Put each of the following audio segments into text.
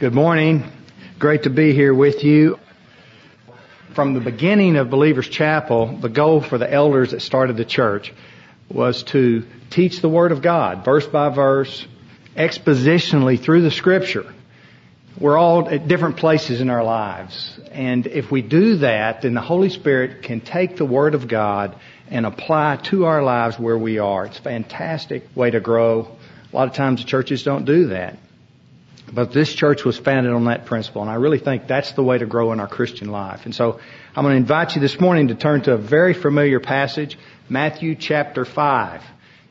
Good morning. Great to be here with you. From the beginning of Believers Chapel, the goal for the elders that started the church was to teach the Word of God, verse by verse, expositionally through the Scripture. We're all at different places in our lives. And if we do that, then the Holy Spirit can take the Word of God and apply to our lives where we are. It's a fantastic way to grow. A lot of times the churches don't do that. But this church was founded on that principle, and I really think that's the way to grow in our Christian life. And so I'm going to invite you this morning to turn to a very familiar passage, Matthew chapter 5.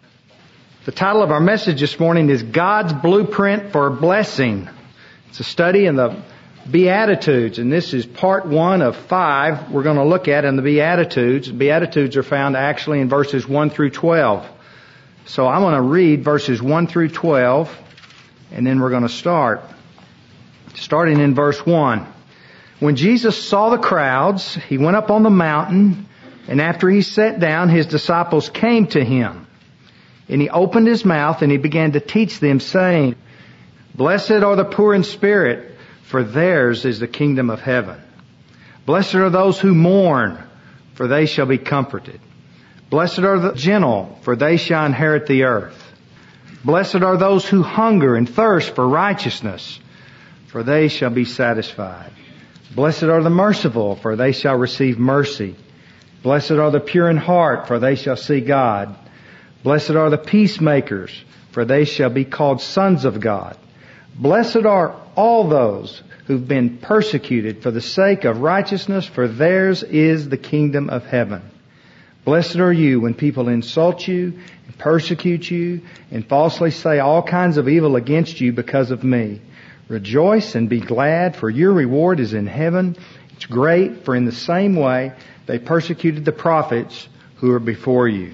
The title of our message this morning is God's Blueprint for Blessing. It's a study in the Beatitudes, and this is part 1 of 5 we're going to look at in the Beatitudes. The Beatitudes are found actually in verses 1 through 12. So I'm going to read verses 1 through 12. And then we're going to start. Starting in verse 1. When Jesus saw the crowds, He went up on the mountain, and after He sat down, His disciples came to Him. And He opened His mouth, and He began to teach them, saying, Blessed are the poor in spirit, for theirs is the kingdom of heaven. Blessed are those who mourn, for they shall be comforted. Blessed are the gentle, for they shall inherit the earth. Blessed are those who hunger and thirst for righteousness, for they shall be satisfied. Blessed are the merciful, for they shall receive mercy. Blessed are the pure in heart, for they shall see God. Blessed are the peacemakers, for they shall be called sons of God. Blessed are all those who've been persecuted for the sake of righteousness, for theirs is the kingdom of heaven. Blessed are you when people insult you, and persecute you, and falsely say all kinds of evil against you because of me. Rejoice and be glad, for your reward is in heaven. It's great, for in the same way they persecuted the prophets who were before you.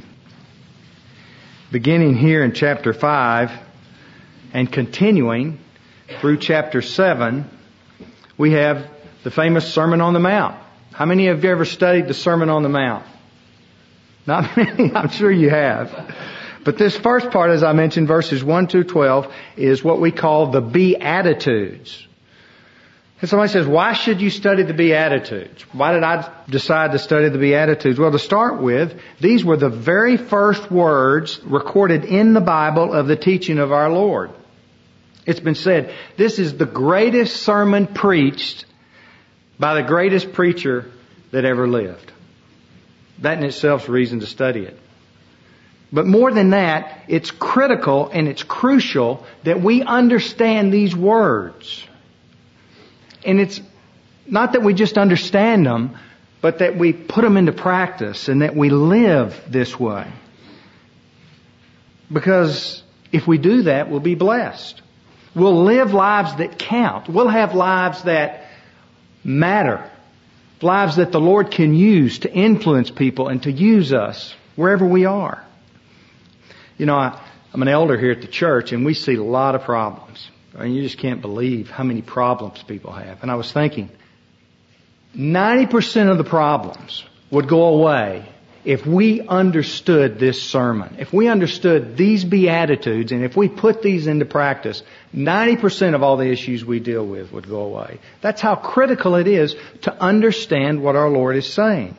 Beginning here in chapter 5 and continuing through chapter 7, we have the famous Sermon on the Mount. How many of you ever studied the Sermon on the Mount? Not many, I'm sure you have. But this first part, as I mentioned, verses 1 through 12, is what we call the Beatitudes. And somebody says, why should you study the Beatitudes? Why did I decide to study the Beatitudes? Well, to start with, these were the very first words recorded in the Bible of the teaching of our Lord. It's been said, this is the greatest sermon preached by the greatest preacher that ever lived. That in itself is a reason to study it. But more than that, it's critical and it's crucial that we understand these words. And it's not that we just understand them, but that we put them into practice and that we live this way. Because if we do that, we'll be blessed. We'll live lives that count. We'll have lives that matter. Lives that the Lord can use to influence people and to use us wherever we are. You know, I'm an elder here at the church, and we see a lot of problems. I mean, you just can't believe how many problems people have. And I was thinking, 90% of the problems would go away if we understood this sermon. If we understood these Beatitudes, and if we put these into practice, 90% of all the issues we deal with would go away. That's how critical it is to understand what our Lord is saying.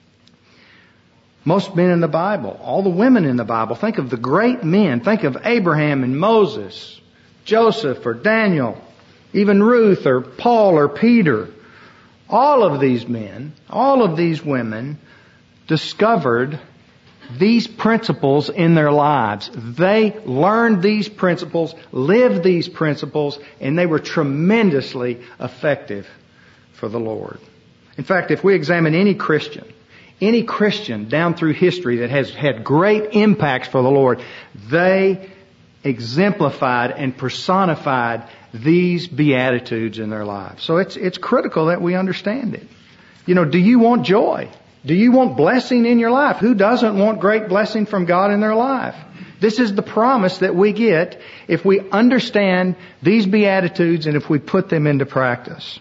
Most men in the Bible, all the women in the Bible, think of the great men. Think of Abraham and Moses, Joseph or Daniel, even Ruth or Paul or Peter. All of these men, all of these women discovered these principles in their lives. They learned these principles, lived these principles, and they were tremendously effective for the Lord. In fact, if we examine any Christian down through history that has had great impacts for the Lord, they exemplified and personified these Beatitudes in their lives. So it's critical that we understand it. You know, do you want joy? Do you want blessing in your life? Who doesn't want great blessing from God in their life? This is the promise that we get if we understand these Beatitudes and if we put them into practice.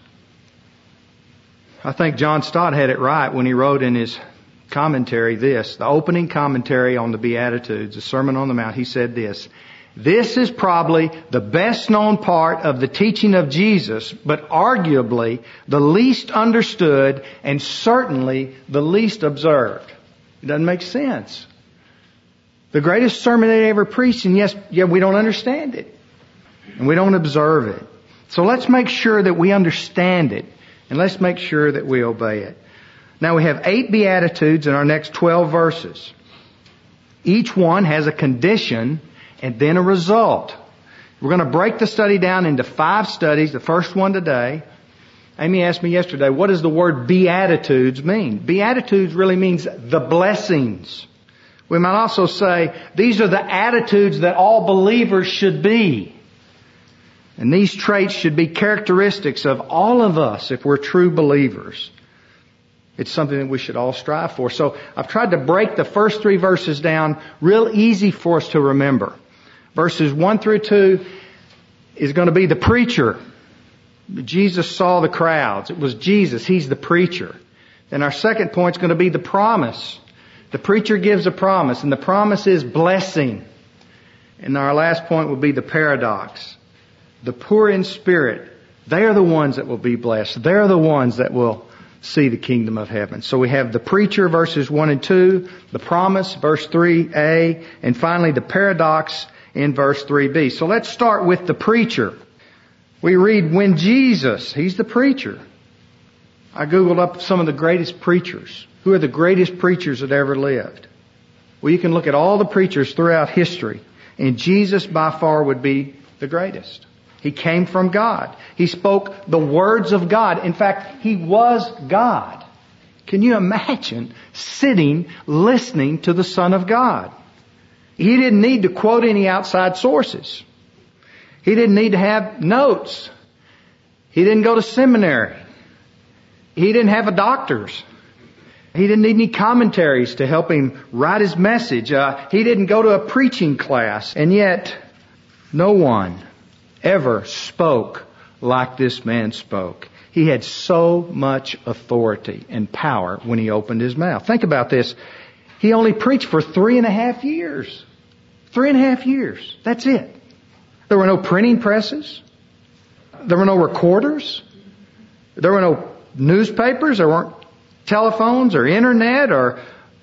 I think John Stott had it right when he wrote in his commentary this, the opening commentary on the Beatitudes, the Sermon on the Mount. He said this, This is probably the best known part of the teaching of Jesus, but arguably the least understood and certainly the least observed. It doesn't make sense. The greatest sermon they ever preached, and we don't understand it. And we don't observe it. So let's make sure that we understand it. And let's make sure that we obey it. Now we have 8 Beatitudes in our next 12 verses. Each one has a condition and then a result. We're going to break the study down into 5 studies. The first one today. Amy asked me yesterday, what does the word Beatitudes mean? Beatitudes really means the blessings. We might also say, these are the attitudes that all believers should be. And these traits should be characteristics of all of us if we're true believers. It's something that we should all strive for. So I've tried to break the first 3 verses down real easy for us to remember. Verses 1 through 2 is going to be the preacher. Jesus saw the crowds. It was Jesus. He's the preacher. Then our second point is going to be the promise. The preacher gives a promise, and the promise is blessing. And our last point will be the paradox. The poor in spirit, they are the ones that will be blessed. They're the ones that will see the kingdom of heaven. So we have the preacher, verses 1 and 2, the promise, verse 3a, and finally the paradox in verse 3b. So let's start with the preacher. We read, when Jesus, he's the preacher. I Googled up some of the greatest preachers. Who are the greatest preachers that ever lived? Well, you can look at all the preachers throughout history, and Jesus by far would be the greatest. He came from God. He spoke the words of God. In fact, He was God. Can you imagine sitting, listening to the Son of God? He didn't need to quote any outside sources. He didn't need to have notes. He didn't go to seminary. He didn't have a doctor's. He didn't need any commentaries to help him write his message. He didn't go to a preaching class. And yet, no one ever spoke like this man spoke. He had so much authority and power when he opened his mouth. Think about this. He only preached for 3.5 years. 3.5 years. That's it. There were no printing presses. There were no recorders. There were no newspapers. There weren't telephones or internet or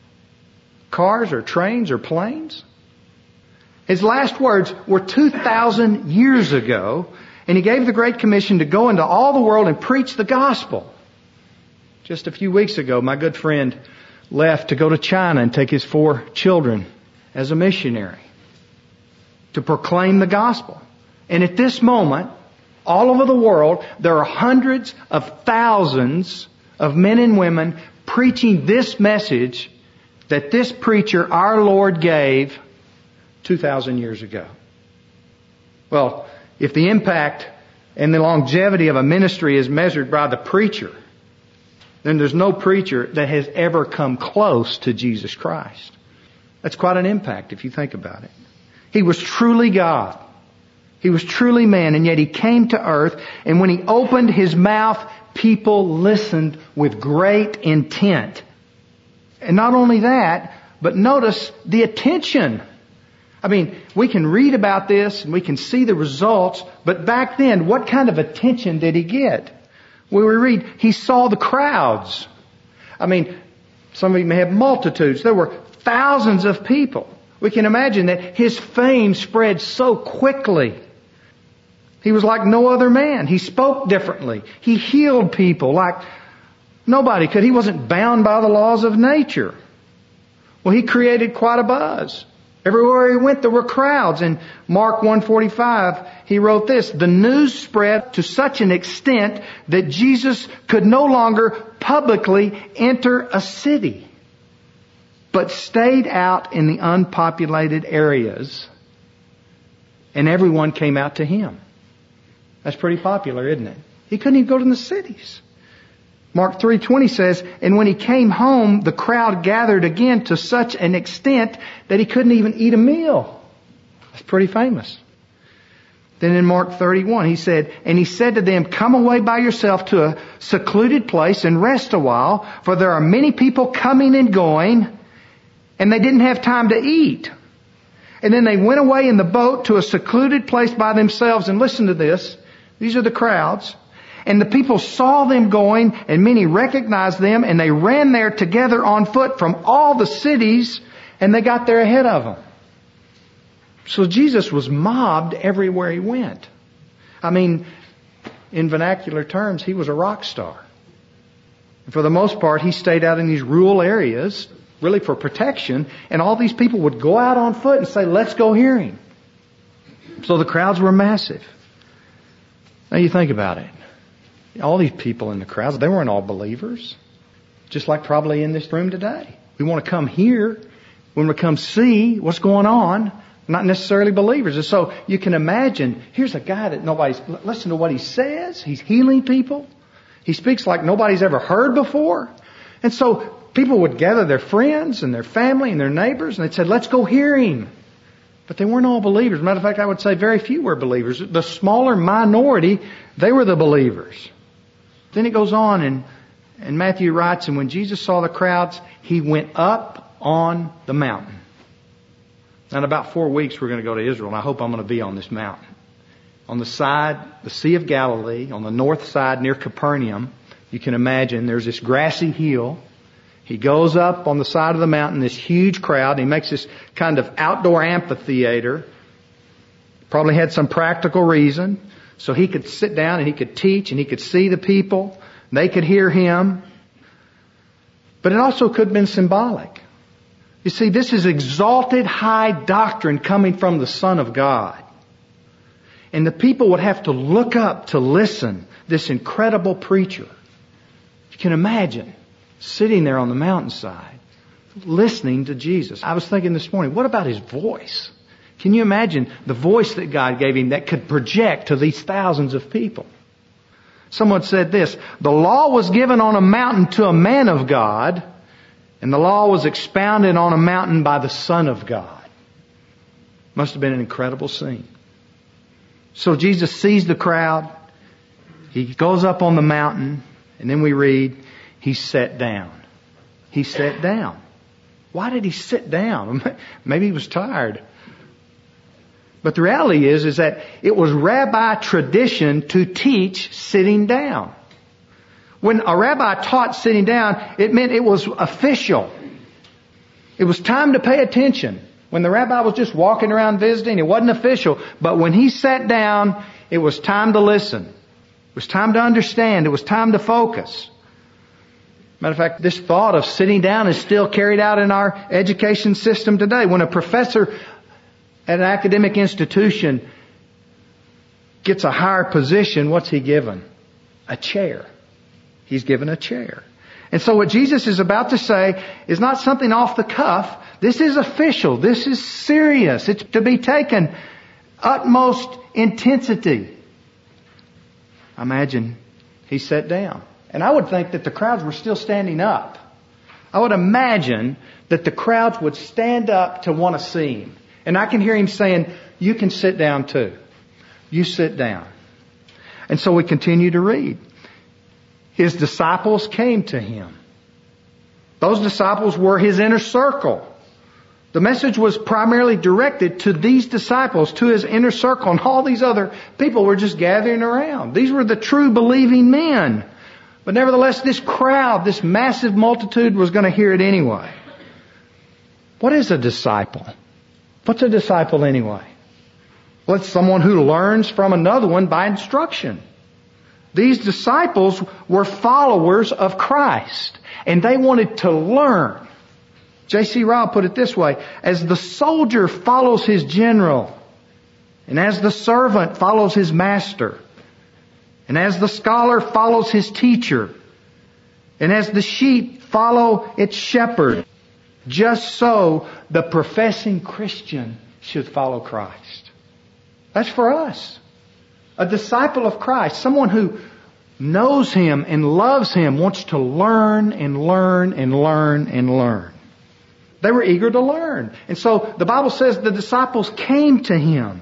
cars or trains or planes. His last words were 2,000 years ago, and He gave the Great Commission to go into all the world and preach the gospel. Just a few weeks ago, my good friend left to go to China and take his 4 children as a missionary to proclaim the gospel. And at this moment, all over the world, there are hundreds of thousands of men and women preaching this message that this preacher, our Lord, gave 2,000 years ago. Well, if the impact and the longevity of a ministry is measured by the preacher, then there's no preacher that has ever come close to Jesus Christ. That's quite an impact if you think about it. He was truly God. He was truly man, and yet He came to earth, and when He opened His mouth, people listened with great intent. And not only that, but notice the attention. I mean, we can read about this and we can see the results, but back then, what kind of attention did He get? Well, we read, He saw the crowds. I mean, some of you may have multitudes. There were thousands of people. We can imagine that His fame spread so quickly. He was like no other man. He spoke differently. He healed people like nobody could. He wasn't bound by the laws of nature. Well, He created quite a buzz. Everywhere He went, there were crowds. In Mark 1:45, He wrote this, the news spread to such an extent that Jesus could no longer publicly enter a city, but stayed out in the unpopulated areas, and everyone came out to Him. That's pretty popular, isn't it? He couldn't even go to the cities. Mark 3:20 says, and when He came home, the crowd gathered again to such an extent that He couldn't even eat a meal. That's pretty famous. Then in Mark 31, He said, and He said to them, come away by yourself to a secluded place and rest a while, for there are many people coming and going, and they didn't have time to eat. And then they went away in the boat to a secluded place by themselves. And listen to this. These are the crowds. And the people saw them going, and many recognized them, and they ran there together on foot from all the cities, and they got there ahead of them. So Jesus was mobbed everywhere he went. I mean, in vernacular terms, he was a rock star. And for the most part, he stayed out in these rural areas, really for protection, and all these people would go out on foot and say, let's go hear him. So the crowds were massive. Now you think about it. All these people in the crowds, they weren't all believers. Just like probably in this room today. We want to come here. We want to come see what's going on. Not necessarily believers. And so you can imagine, here's a guy that listen to what he says. He's healing people. He speaks like nobody's ever heard before. And so people would gather their friends and their family and their neighbors, and they'd say, let's go hear him. But they weren't all believers. Matter of fact, I would say very few were believers. The smaller minority, they were the believers. Then it goes on, and Matthew writes, and when Jesus saw the crowds, he went up on the mountain. Now, in about 4 weeks, we're going to go to Israel, and I hope I'm going to be on this mountain. On the side, the Sea of Galilee, on the north side near Capernaum, you can imagine there's this grassy hill. He goes up on the side of the mountain, this huge crowd. He makes this kind of outdoor amphitheater. Probably had some practical reason. So he could sit down and he could teach and he could see the people. They could hear him. But it also could have been symbolic. You see, this is exalted high doctrine coming from the Son of God. And the people would have to look up to listen. This incredible preacher. You can imagine sitting there on the mountainside, listening to Jesus. I was thinking this morning, what about his voice? Can you imagine the voice that God gave him that could project to these thousands of people? Someone said this, the law was given on a mountain to a man of God, and the law was expounded on a mountain by the Son of God. Must have been an incredible scene. So Jesus sees the crowd. He goes up on the mountain, and then we read, he sat down. He sat down. Why did he sit down? Maybe he was tired. But the reality is that it was rabbi tradition to teach sitting down. When a rabbi taught sitting down, it meant it was official. It was time to pay attention. When the rabbi was just walking around visiting, it wasn't official. But when he sat down, it was time to listen. It was time to understand. It was time to focus. Matter of fact, this thought of sitting down is still carried out in our education system today. When a professor at an academic institution gets a higher position, what's he given? A chair. He's given a chair. And so what Jesus is about to say is not something off the cuff. This is official. This is serious. It's to be taken utmost intensity. Imagine he sat down. And I would think that the crowds were still standing up. I would imagine that the crowds would stand up to want to see him. And I can hear him saying, you can sit down too. You sit down. And so we continue to read. His disciples came to him. Those disciples were his inner circle. The message was primarily directed to these disciples, to his inner circle, and all these other people were just gathering around. These were the true believing men. But nevertheless, this crowd, this massive multitude was going to hear it anyway. What is a disciple? What's a disciple anyway? Well, it's someone who learns from another one by instruction. These disciples were followers of Christ, and they wanted to learn. J.C. Ryle put it this way, as the soldier follows his general, and as the servant follows his master, and as the scholar follows his teacher, and as the sheep follow its shepherd, just so the professing Christian should follow Christ. That's for us. A disciple of Christ, someone who knows Him and loves Him, wants to learn and learn and learn and learn. They were eager to learn. And so the Bible says the disciples came to Him.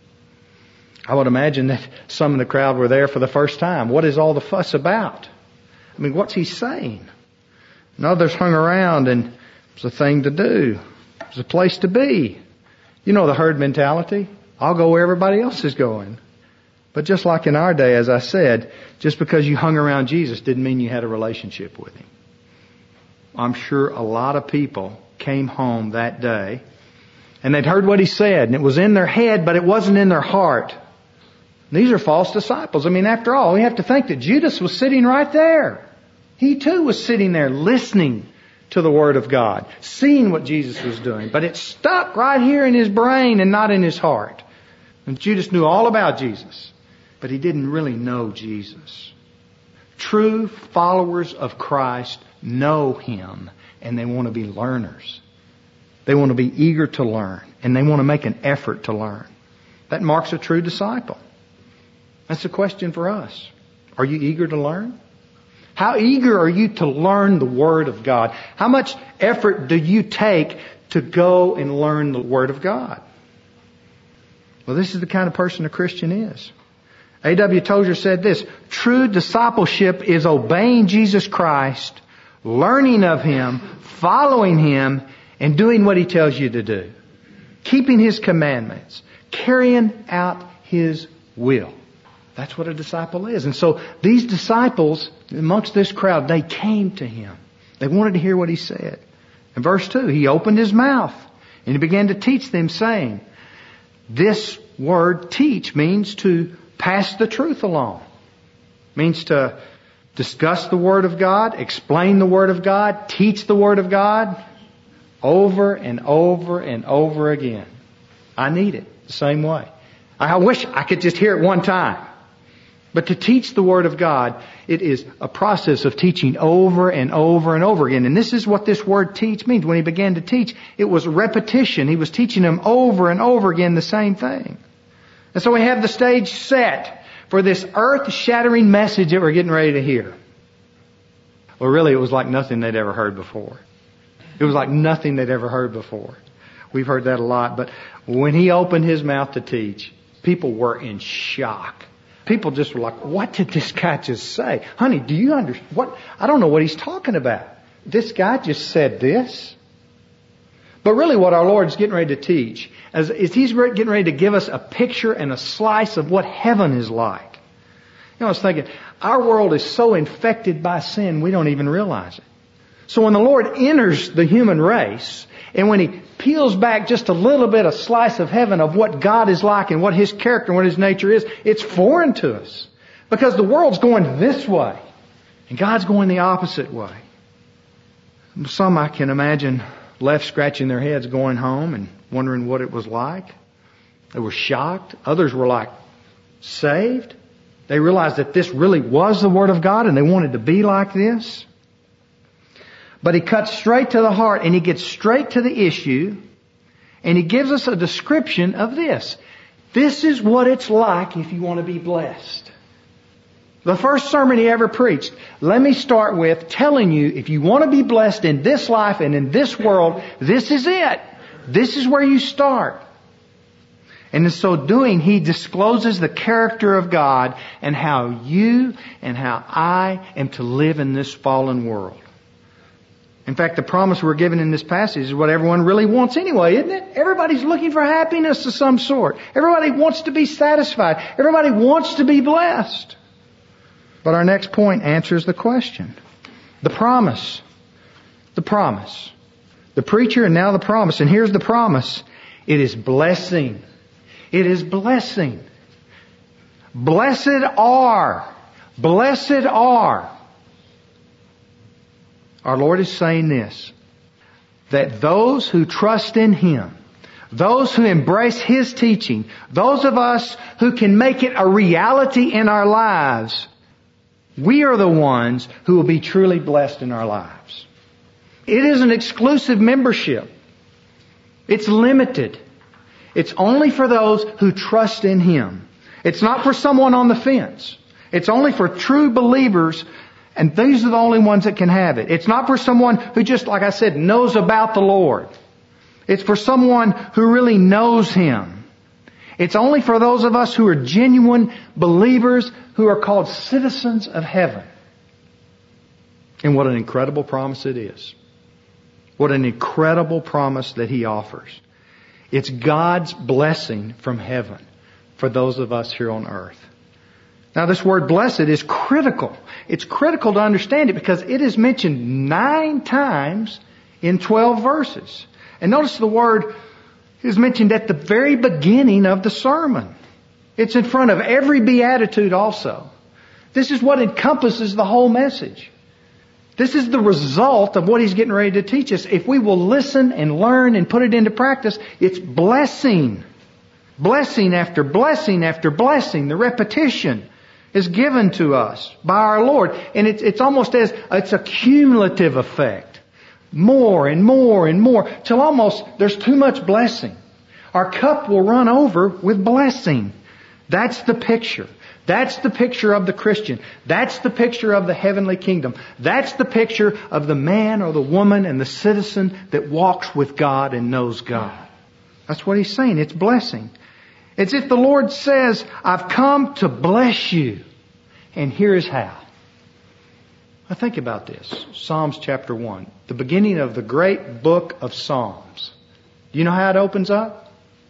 I would imagine that some in the crowd were there for the first time. What is all the fuss about? I mean, what's He saying? And others hung around, and it was a thing to do. It was a place to be. You know the herd mentality. I'll go where everybody else is going. But just like in our day, as I said, just because you hung around Jesus didn't mean you had a relationship with Him. I'm sure a lot of people came home that day and they'd heard what He said and it was in their head, but it wasn't in their heart. These are false disciples. I mean, after all, we have to think that Judas was sitting right there. He too was sitting there listening to the Word of God, seeing what Jesus was doing. But it stuck right here in his brain and not in his heart. And Judas knew all about Jesus, but he didn't really know Jesus. True followers of Christ know Him, and they want to be learners. They want to be eager to learn, and they want to make an effort to learn. That marks a true disciple. That's a question for us. Are you eager to learn? How eager are you to learn the Word of God? How much effort do you take to go and learn the Word of God? Well, this is the kind of person a Christian is. A.W. Tozer said this: true discipleship is obeying Jesus Christ, learning of Him, following Him, and doing what He tells you to do. Keeping His commandments, carrying out His will. That's what a disciple is. And so these disciples amongst this crowd, they came to Him. They wanted to hear what He said. In verse 2, He opened His mouth and He began to teach them, saying, this word teach means to pass the truth along. Means to discuss the Word of God, explain the Word of God, teach the Word of God over and over and over again. I need it the same way. I wish I could just hear it one time. But to teach the Word of God, it is a process of teaching over and over and over again. And this is what this word teach means. When He began to teach, it was repetition. He was teaching them over and over again the same thing. And so we have the stage set for this earth-shattering message that we're getting ready to hear. Well, really, it was like nothing they'd ever heard before. It was like nothing they'd ever heard before. We've heard that a lot. But when He opened His mouth to teach, people were in shock. People just were like, what did this guy just say? Honey, do you understand? What? I don't know what he's talking about. This guy just said this. But really what our Lord's getting ready to teach is He's getting ready to give us a picture and a slice of what heaven is like. You know, I was thinking, our world is so infected by sin, we don't even realize it. So when the Lord enters the human race, and when He peels back just a little bit, a slice of heaven of what God is like and what His character and what His nature is, it's foreign to us. Because the world's going this way, and God's going the opposite way. Some, I can imagine, left scratching their heads going home and wondering what it was like. They were shocked. Others were like, saved. They realized that this really was the Word of God and they wanted to be like this. But He cuts straight to the heart and He gets straight to the issue and He gives us a description of this. This is what it's like if you want to be blessed. The first sermon He ever preached, let me start with telling you if you want to be blessed in this life and in this world, this is it. This is where you start. And in so doing, He discloses the character of God and how you and how I am to live in this fallen world. In fact, the promise we're given in this passage is what everyone really wants anyway, isn't it? Everybody's looking for happiness of some sort. Everybody wants to be satisfied. Everybody wants to be blessed. But our next point answers the question. The promise. The promise. The preacher and now the promise. And here's the promise. It is blessing. It is blessing. Blessed are. Blessed are. Our Lord is saying this, that those who trust in Him, those who embrace His teaching, those of us who can make it a reality in our lives, we are the ones who will be truly blessed in our lives. It is an exclusive membership. It's limited. It's only for those who trust in Him. It's not for someone on the fence. It's only for true believers. And these are the only ones that can have it. It's not for someone who just, like I said, knows about the Lord. It's for someone who really knows Him. It's only for those of us who are genuine believers who are called citizens of heaven. And what an incredible promise it is. What an incredible promise that He offers. It's God's blessing from heaven for those of us here on earth. Now this word blessed is critical. It's critical to understand it because it is mentioned 9 times in 12 verses. And notice the word is mentioned at the very beginning of the sermon. It's in front of every beatitude also. This is what encompasses the whole message. This is the result of what He's getting ready to teach us. If we will listen and learn and put it into practice, it's blessing. Blessing after blessing after blessing. The repetition is given to us by our Lord. And it's almost as it's a cumulative effect. More and more and more till almost there's too much blessing. Our cup will run over with blessing. That's the picture. That's the picture of the Christian. That's the picture of the heavenly kingdom. That's the picture of the man or the woman and the citizen that walks with God and knows God. That's what He's saying. It's blessing. It's if the Lord says, I've come to bless you, and here is how. Now think about this. Psalms chapter 1. The beginning of the great book of Psalms. Do you know how it opens up?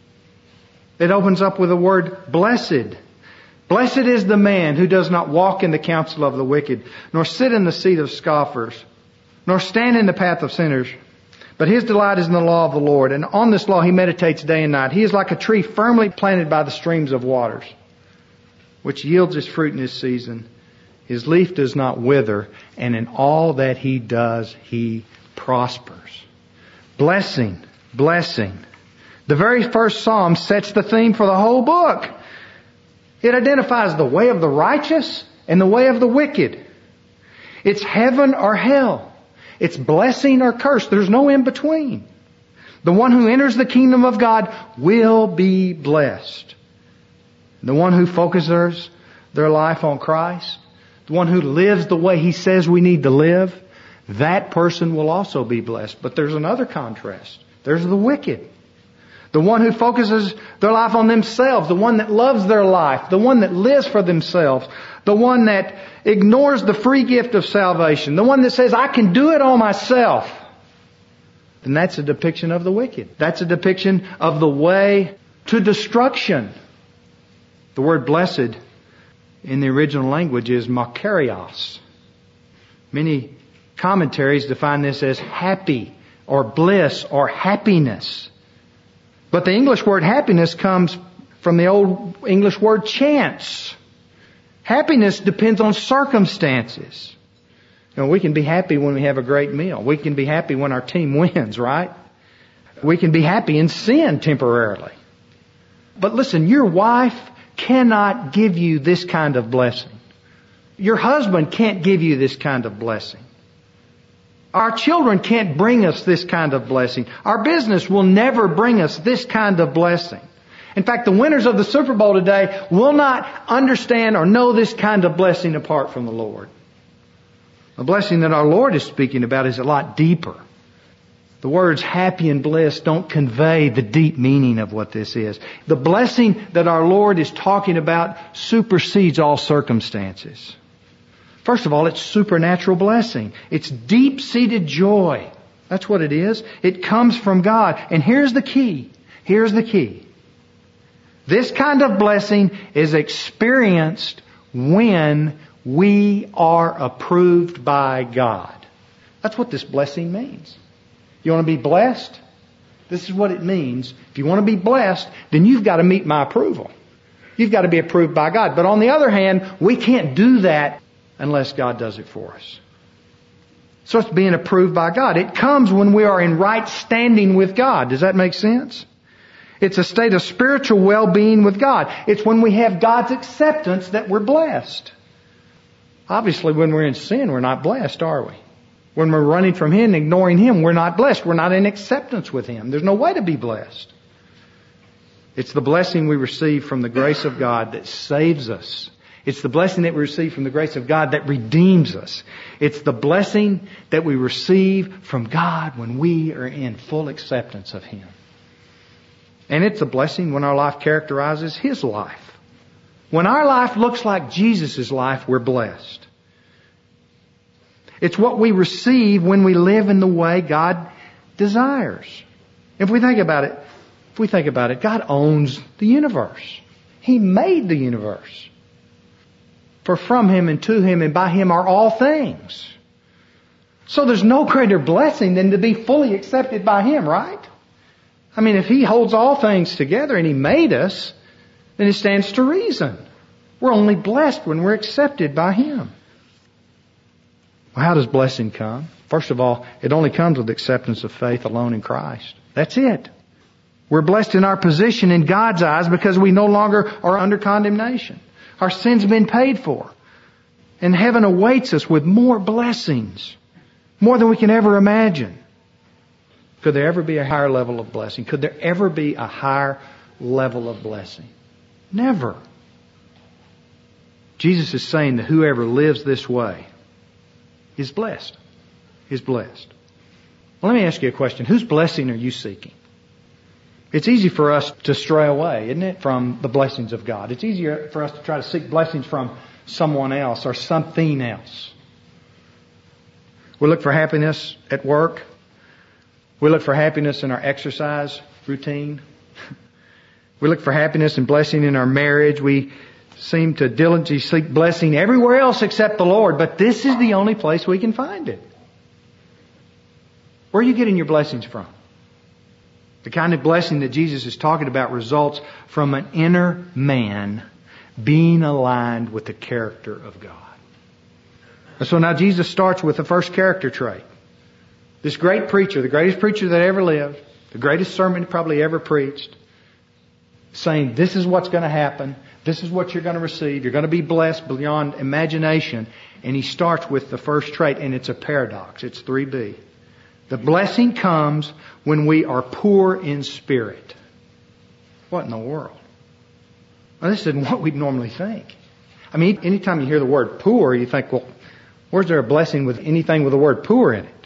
It opens up with the word blessed. Blessed is the man who does not walk in the counsel of the wicked, nor sit in the seat of scoffers, nor stand in the path of sinners. But his delight is in the law of the Lord, and on this law he meditates day and night. He is like a tree firmly planted by the streams of waters, which yields its fruit in its season. His leaf does not wither, and in all that he does, he prospers. Blessing, blessing. The very first psalm sets the theme for the whole book. It identifies the way of the righteous and the way of the wicked. It's heaven or hell. It's blessing or curse. There's no in between. The one who enters the kingdom of God will be blessed. The one who focuses their life on Christ, the one who lives the way He says we need to live, that person will also be blessed. But there's another contrast. There's the wicked. The one who focuses their life on themselves, the one that loves their life, the one that lives for themselves, the one that ignores the free gift of salvation, the one that says, I can do it all myself. And that's a depiction of the wicked. That's a depiction of the way to destruction. The word blessed in the original language is makarios. Many commentaries define this as happy or bliss or happiness. But the English word happiness comes from the old English word chance. Happiness depends on circumstances. You know, we can be happy when we have a great meal. We can be happy when our team wins, right? We can be happy in sin temporarily. But listen, your wife cannot give you this kind of blessing. Your husband can't give you this kind of blessing. Our children can't bring us this kind of blessing. Our business will never bring us this kind of blessing. In fact, the winners of the Super Bowl today will not understand or know this kind of blessing apart from the Lord. The blessing that our Lord is speaking about is a lot deeper. The words happy and bliss don't convey the deep meaning of what this is. The blessing that our Lord is talking about supersedes all circumstances. First of all, it's supernatural blessing. It's deep-seated joy. That's what it is. It comes from God. And here's the key. Here's the key. This kind of blessing is experienced when we are approved by God. That's what this blessing means. You want to be blessed? This is what it means. If you want to be blessed, then you've got to meet my approval. You've got to be approved by God. But on the other hand, we can't do that unless God does it for us. So it's being approved by God. It comes when we are in right standing with God. Does that make sense? It's a state of spiritual well-being with God. It's when we have God's acceptance that we're blessed. Obviously, when we're in sin, we're not blessed, are we? When we're running from Him and ignoring Him, we're not blessed. We're not in acceptance with Him. There's no way to be blessed. It's the blessing we receive from the grace of God that saves us. It's the blessing that we receive from the grace of God that redeems us. It's the blessing that we receive from God when we are in full acceptance of Him. And it's a blessing when our life characterizes His life. When our life looks like Jesus' life, we're blessed. It's what we receive when we live in the way God desires. If we think about it, If we think about it, God owns the universe. He made the universe. For from Him and to Him and by Him are all things. So there's no greater blessing than to be fully accepted by Him, right? I mean, if He holds all things together and He made us, then it stands to reason. We're only blessed when we're accepted by Him. Well, how does blessing come? First of all, it only comes with acceptance of faith alone in Christ. That's it. We're blessed in our position in God's eyes because we no longer are under condemnation. Our sins have been paid for. And heaven awaits us with more blessings. More than we can ever imagine. Could there ever be a higher level of blessing? Could there ever be a higher level of blessing? Never. Jesus is saying that whoever lives this way is blessed. Is blessed. Well, let me ask you a question. Whose blessing are you seeking? It's easy for us to stray away, isn't it, from the blessings of God. It's easier for us to try to seek blessings from someone else or something else. We look for happiness at work. We look for happiness in our exercise routine. We look for happiness and blessing in our marriage. We seem to diligently seek blessing everywhere else except the Lord, but this is the only place we can find it. Where are you getting your blessings from? The kind of blessing that Jesus is talking about results from an inner man being aligned with the character of God. And so now Jesus starts with the first character trait. This great preacher, the greatest preacher that ever lived, the greatest sermon probably ever preached, saying this is what's going to happen, this is what you're going to receive, you're going to be blessed beyond imagination. And he starts with the first trait, and it's a paradox. It's 3B. The blessing comes when we are poor in spirit. What in the world? Well, this isn't what we'd normally think. I mean, anytime you hear the word poor, you think, well, where's there a blessing with anything with the word poor in it?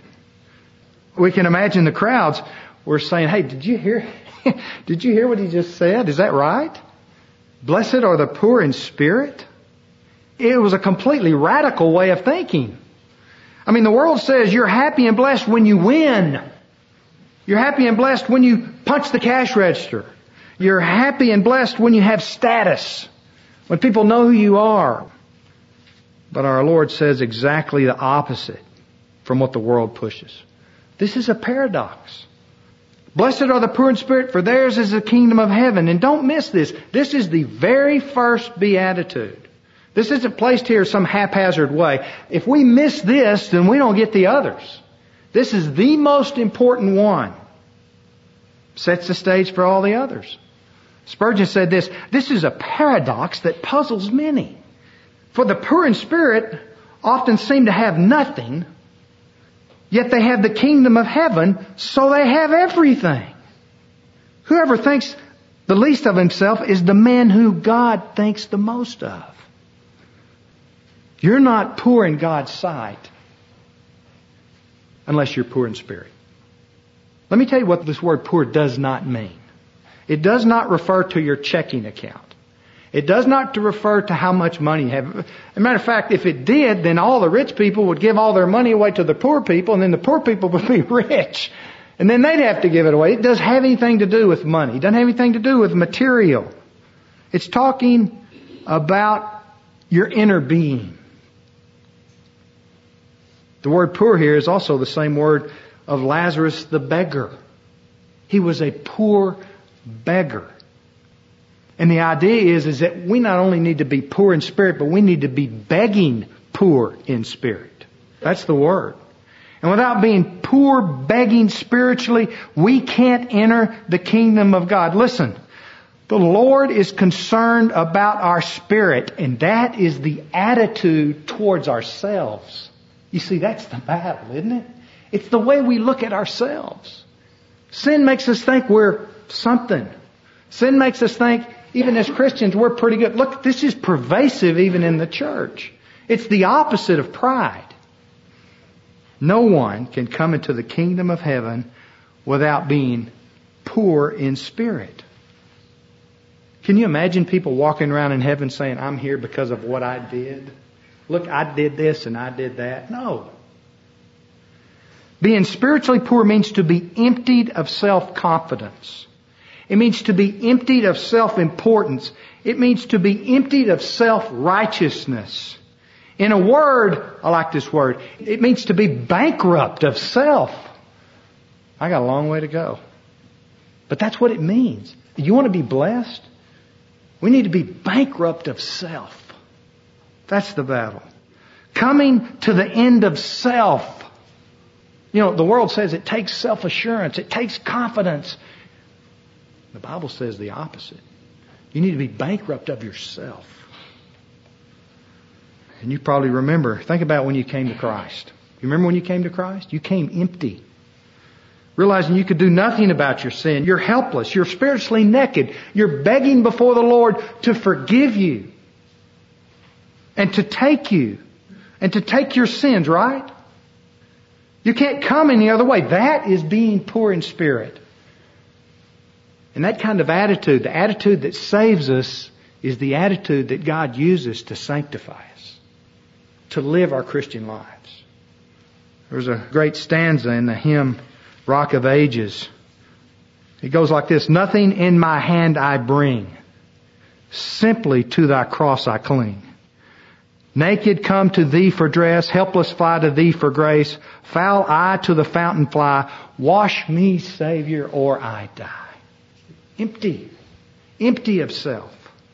We can imagine the crowds were saying, hey, did you hear what he just said? Is that right? Blessed are the poor in spirit? It was a completely radical way of thinking. I mean, the world says you're happy and blessed when you win. You're happy and blessed when you punch the cash register. You're happy and blessed when you have status, when people know who you are. But our Lord says exactly the opposite from what the world pushes. This is a paradox. Blessed are the poor in spirit, for theirs is the kingdom of heaven. And don't miss this. This is the very first beatitude. This isn't placed here some haphazard way. If we miss this, then we don't get the others. This is the most important one. Sets the stage for all the others. Spurgeon said this is a paradox that puzzles many. For the poor in spirit often seem to have nothing, yet they have the kingdom of heaven, so they have everything. Whoever thinks the least of himself is the man who God thinks the most of. You're not poor in God's sight unless you're poor in spirit. Let me tell you what this word poor does not mean. It does not refer to your checking account. It does not refer to how much money you have. As a matter of fact, if it did, then all the rich people would give all their money away to the poor people, and then the poor people would be rich. And then they'd have to give it away. It doesn't have anything to do with money. It doesn't have anything to do with material. It's talking about your inner being. The word poor here is also the same word of Lazarus the beggar. He was a poor beggar. And the idea is that we not only need to be poor in spirit, but we need to be begging poor in spirit. That's the word. And without being poor, begging spiritually, we can't enter the kingdom of God. Listen, the Lord is concerned about our spirit, and that is the attitude towards ourselves. You see, that's the battle, isn't it? It's the way we look at ourselves. Sin makes us think we're something. Sin makes us think, even as Christians, we're pretty good. Look, this is pervasive even in the church. It's the opposite of pride. No one can come into the kingdom of heaven without being poor in spirit. Can you imagine people walking around in heaven saying, I'm here because of what I did? Look, I did this and I did that. No. Being spiritually poor means to be emptied of self-confidence It means to be emptied of self-importance. It means to be emptied of self-righteousness. In a word, I like this word, it means to be bankrupt of self. I got a long way to go. But that's what it means. You want to be blessed? We need to be bankrupt of self. That's the battle. Coming to the end of self. You know, the world says it takes self-assurance. It takes confidence. The Bible says the opposite. You need to be bankrupt of yourself. And you probably remember, think about when you came to Christ. You remember when you came to Christ? You came empty. Realizing you could do nothing about your sin. You're helpless. You're spiritually naked. You're begging before the Lord to forgive you. And to take you. And to take your sins, right? You can't come any other way. That is being poor in spirit. And that kind of attitude, the attitude that saves us, is the attitude that God uses to sanctify us. To live our Christian lives. There's a great stanza in the hymn, Rock of Ages. It goes like this: nothing in my hand I bring, simply to thy cross I cling. Naked come to thee for dress, helpless fly to thee for grace. Foul I to the fountain fly, wash me, Savior, or I die. Empty. Empty of self.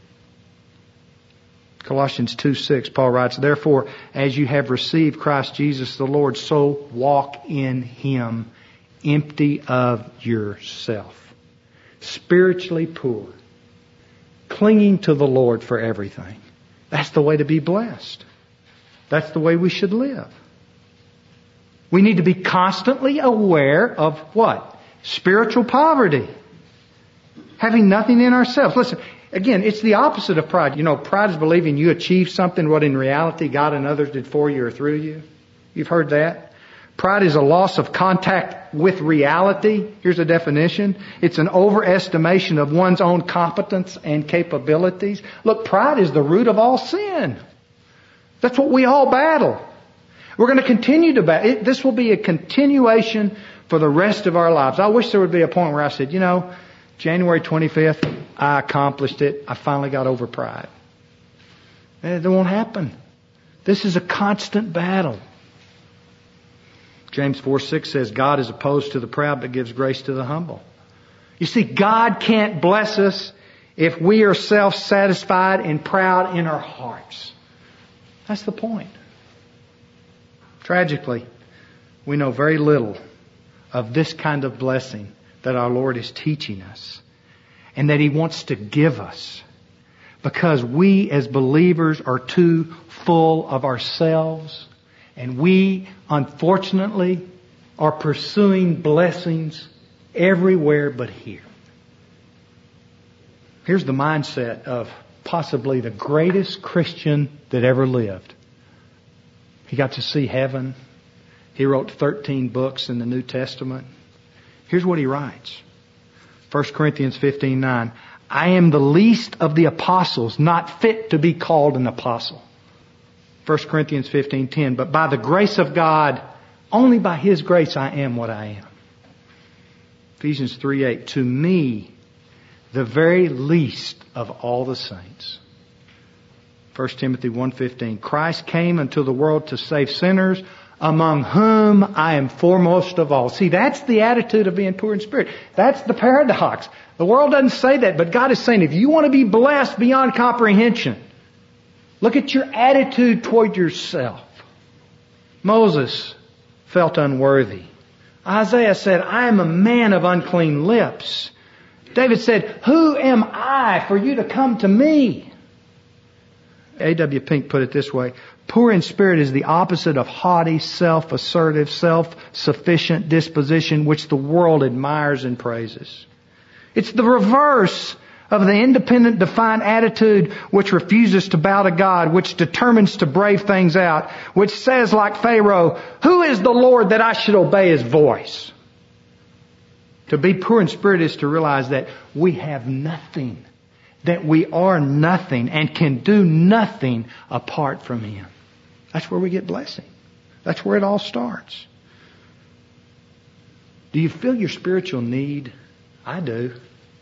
Colossians 2:6, Paul writes, therefore, as you have received Christ Jesus the Lord, so walk in Him, empty of yourself. Spiritually poor. Clinging to the Lord for everything. That's the way to be blessed. That's the way we should live. We need to be constantly aware of what? Spiritual poverty. Having nothing in ourselves. Listen, again, it's the opposite of pride. You know, pride is believing you achieved something what in reality God and others did for you or through you. You've heard that. Pride is a loss of contact with reality. Here's a definition. It's an overestimation of one's own competence and capabilities. Look, pride is the root of all sin. That's what we all battle. We're going to continue to battle. This will be a continuation for the rest of our lives. I wish there would be a point where I said, you know, January 25th, I accomplished it. I finally got over pride. It won't happen. This is a constant battle. James 4:6 says, God is opposed to the proud but gives grace to the humble. You see, God can't bless us if we are self-satisfied and proud in our hearts. That's the point. Tragically, we know very little of this kind of blessing that our Lord is teaching us and that He wants to give us, because we as believers are too full of ourselves. And we, unfortunately, are pursuing blessings everywhere but here. Here's the mindset of possibly the greatest Christian that ever lived. He got to see heaven. He wrote 13 books in the New Testament. Here's what he writes. 1 Corinthians 15:9. I am the least of the apostles, not fit to be called an apostle. 1 Corinthians 15:10, but by the grace of God, only by His grace I am what I am. Ephesians 3:8, to me, the very least of all the saints. 1 Timothy 1:15, Christ came into the world to save sinners, among whom I am foremost of all. See, that's the attitude of being poor in spirit. That's the paradox. The world doesn't say that, but God is saying, if you want to be blessed beyond comprehension, look at your attitude toward yourself. Moses felt unworthy. Isaiah said, I am a man of unclean lips. David said, who am I for you to come to me? A.W. Pink put it this way, poor in spirit is the opposite of haughty, self-assertive, self-sufficient disposition which the world admires and praises. It's the reverse of the independent, defiant attitude which refuses to bow to God, which determines to brave things out, which says like Pharaoh, who is the Lord that I should obey His voice? To be poor in spirit is to realize that we have nothing, that we are nothing and can do nothing apart from Him. That's where we get blessing. That's where it all starts. Do you feel your spiritual need? I do.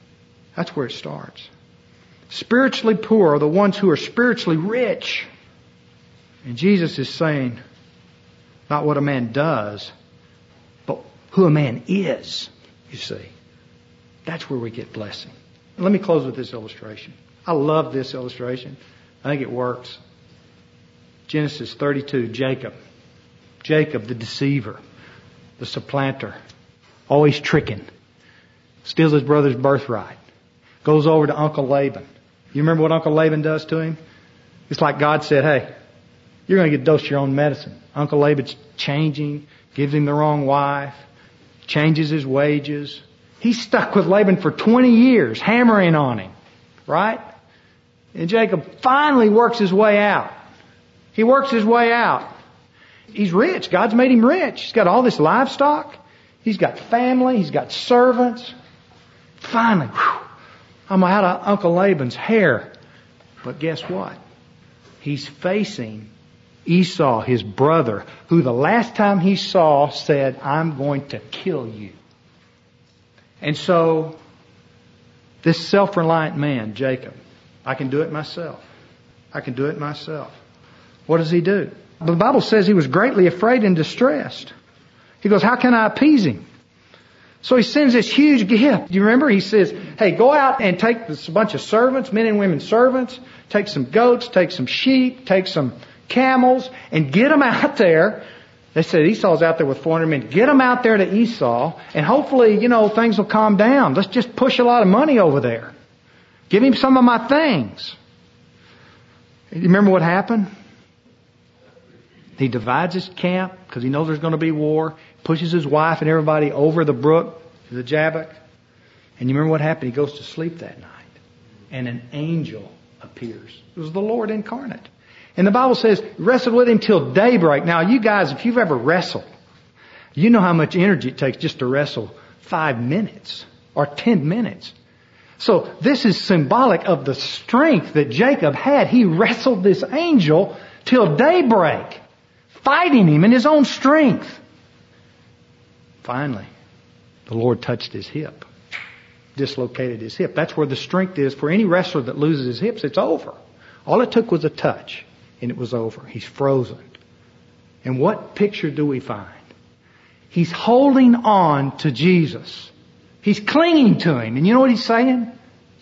That's where it starts. Spiritually poor are the ones who are spiritually rich. And Jesus is saying, not what a man does, but who a man is, you see. That's where we get blessing. Let me close with this illustration. I love this illustration. I think it works. Genesis 32, Jacob. Jacob, the deceiver, the supplanter, always tricking, steals his brother's birthright, goes over to Uncle Laban. You remember what Uncle Laban does to him? It's like God said, hey, you're going to get dosed your own medicine. Uncle Laban's changing, gives him the wrong wife, changes his wages. He's stuck with Laban for 20 years, hammering on him, right? And Jacob finally works his way out. He works his way out. He's rich. God's made him rich. He's got all this livestock. He's got family. He's got servants. Finally, I'm out of Uncle Laban's hair. But guess what? He's facing Esau, his brother, who the last time he saw said, I'm going to kill you. And so, this self-reliant man, Jacob, I can do it myself. I can do it myself. What does he do? The Bible says he was greatly afraid and distressed. He goes, how can I appease him? So he sends this huge gift. Do you remember? He says, hey, go out and take a bunch of servants, men and women servants, take some goats, take some sheep, take some camels, and get them out there. They said Esau's out there with 400 men. Get them out there to Esau, and hopefully, things will calm down. Let's just push a lot of money over there. Give him some of my things. You remember what happened? He divides his camp because he knows there's going to be war. Pushes his wife and everybody over the brook to the Jabbok. And you remember what happened? He goes to sleep that night. And an angel appears. It was the Lord incarnate. And the Bible says, wrestled with him till daybreak. Now, you guys, if you've ever wrestled, you know how much energy it takes just to wrestle 5 minutes or 10 minutes. So this is symbolic of the strength that Jacob had. He wrestled this angel till daybreak, fighting him in his own strength. Finally, the Lord touched his hip, dislocated his hip. That's where the strength is. For any wrestler that loses his hips, it's over. All it took was a touch, and it was over. He's frozen. And what picture do we find? He's holding on to Jesus. He's clinging to him. And you know what he's saying?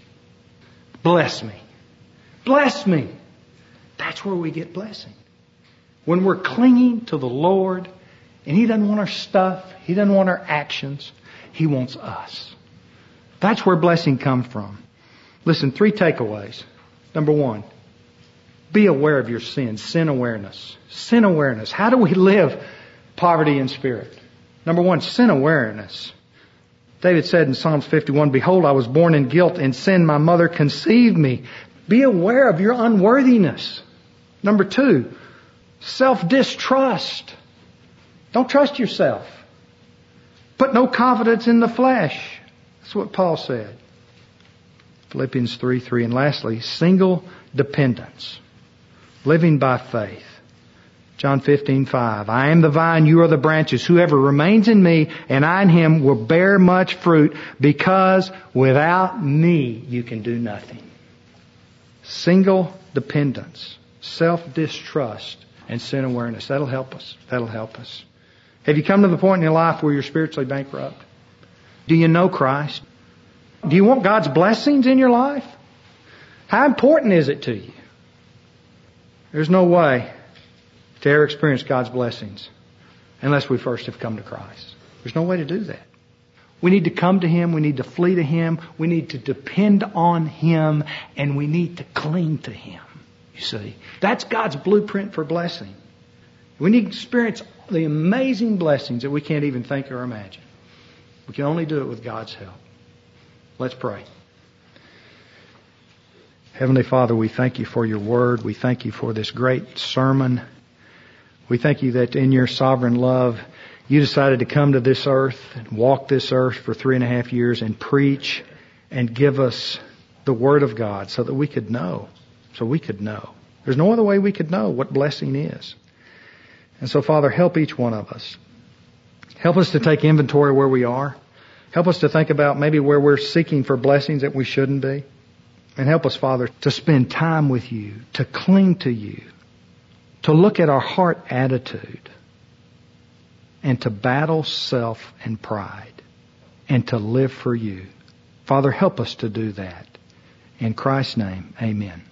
Bless me. Bless me. That's where we get blessing. When we're clinging to the Lord, and He doesn't want our stuff, He doesn't want our actions, He wants us. That's where blessing comes from. Listen, 3 takeaways. Number 1, be aware of your sins. Sin awareness. Sin awareness. How do we live poverty in spirit? Number 1, sin awareness. David said in Psalms 51, behold, I was born in guilt, in sin my mother conceived me. Be aware of your unworthiness. Number 2, self-distrust. Don't trust yourself. Put no confidence in the flesh. That's what Paul said. Philippians 3:3. And lastly, single dependence. Living by faith. John 15:5. I am the vine, you are the branches. Whoever remains in me and I in him will bear much fruit, because without me you can do nothing. Single dependence, self-distrust, and sin awareness. That'll help us. That'll help us. Have you come to the point in your life where you're spiritually bankrupt? Do you know Christ? Do you want God's blessings in your life? How important is it to you? There's no way to ever experience God's blessings unless we first have come to Christ. There's no way to do that. We need to come to Him. We need to flee to Him. We need to depend on Him. And we need to cling to Him. You see, that's God's blueprint for blessing. We need to experience the amazing blessings that we can't even think or imagine. We can only do it with God's help. Let's pray. Heavenly Father, we thank You for Your Word. We thank You for this great sermon. We thank You that in Your sovereign love, You decided to come to this earth and walk this earth for 3.5 years and preach and give us the Word of God so that we could know. So we could know. There's no other way we could know what blessing is. And so, Father, help each one of us. Help us to take inventory where we are. Help us to think about maybe where we're seeking for blessings that we shouldn't be. And help us, Father, to spend time with you, to cling to you, to look at our heart attitude, and to battle self and pride, and to live for you. Father, help us to do that. In Christ's name, amen.